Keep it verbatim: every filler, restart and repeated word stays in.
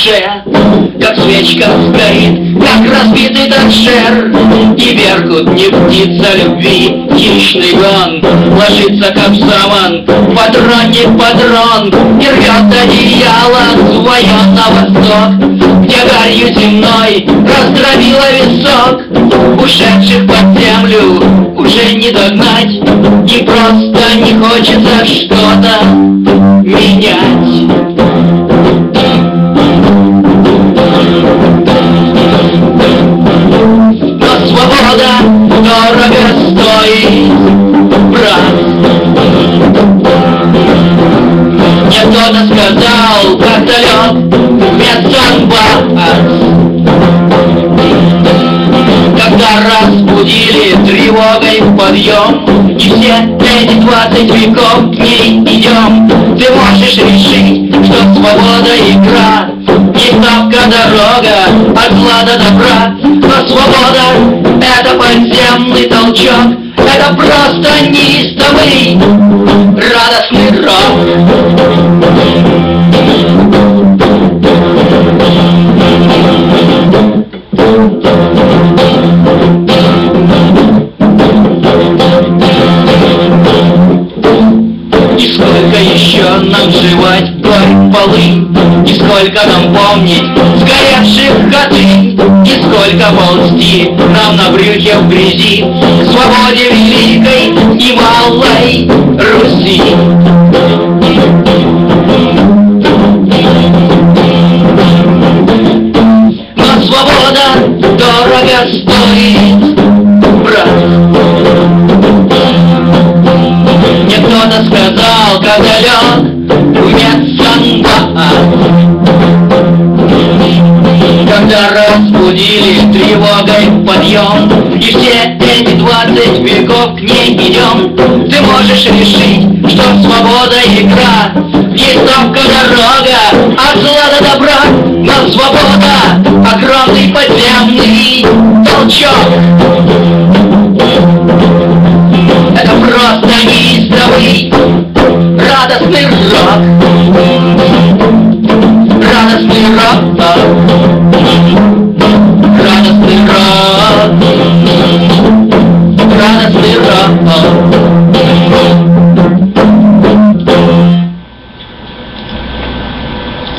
душе, как свечка сгорит, как разбитый торшер. И беркут не птица любви, хищный гон ложится, как саман, патрон не патрон, и рвет одеяло свое на восток, где гарью земной раздробила висок. Ушедших под землю уже не догнать, и просто не хочется что-то менять. Но свобода дорого стоит, брат. Мне кто-то сказал, как-то лед медсанбат, когда разбудили тревогой в подъем, и все эти двадцать веков к ней идем. Ты можешь решить, что свобода игра, не ставка дорога от зла до добра. Но свобода — это подземный толчок, это просто неистовый радостный рок. И сколько еще нам жевать вдоль полы, и сколько нам помнить сгоревших котлин, и сколько ползти нам на брюхе в грязи к свободе великой и малой Руси. Но свобода дорого стоит, брат. Мне кто-то сказал, когда лед в медсанбат, когда разбудили тревогой в подъем, и все эти двадцать веков к ней идем. Ты можешь решить, что свобода игра, есть ставка дорога от зла до добра. Но свобода — огромный подземный толчок, это просто неистовый радостный рок. Радостный рок, радостный рок, радостный рок.